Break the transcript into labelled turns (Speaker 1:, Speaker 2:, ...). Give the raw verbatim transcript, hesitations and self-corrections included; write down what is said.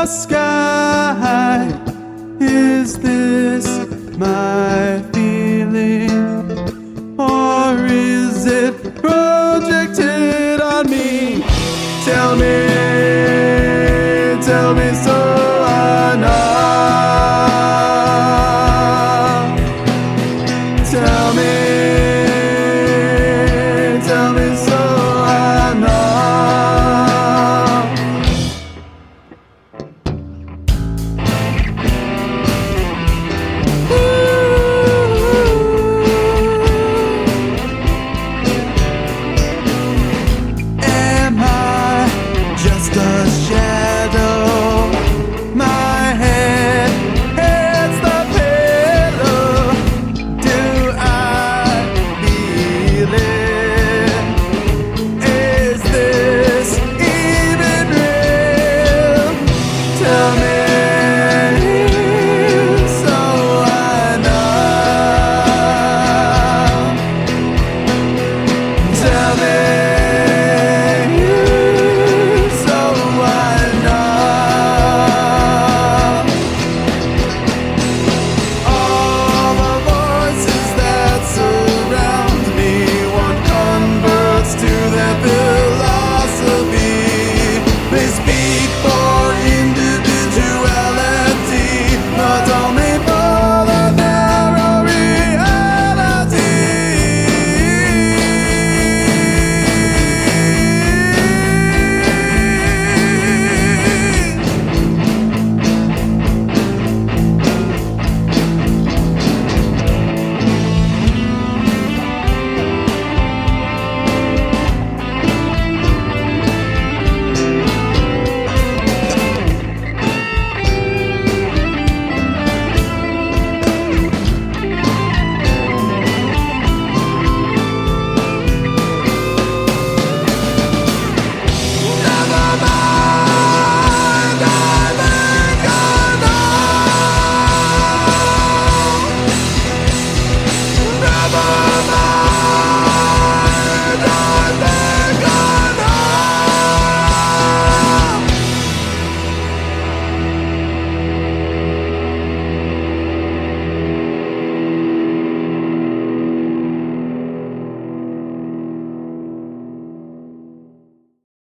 Speaker 1: sky. Is this my feeling, or is it projected on me? Tell me, tell me so I know. Tell me, tell me so I know. Am I just a shadow? My head hits the pillow. Do I feel it? Is this even real? Tell me so I know. Tell me so I know. All the voices that surround me want converts to their philosophy. They speak for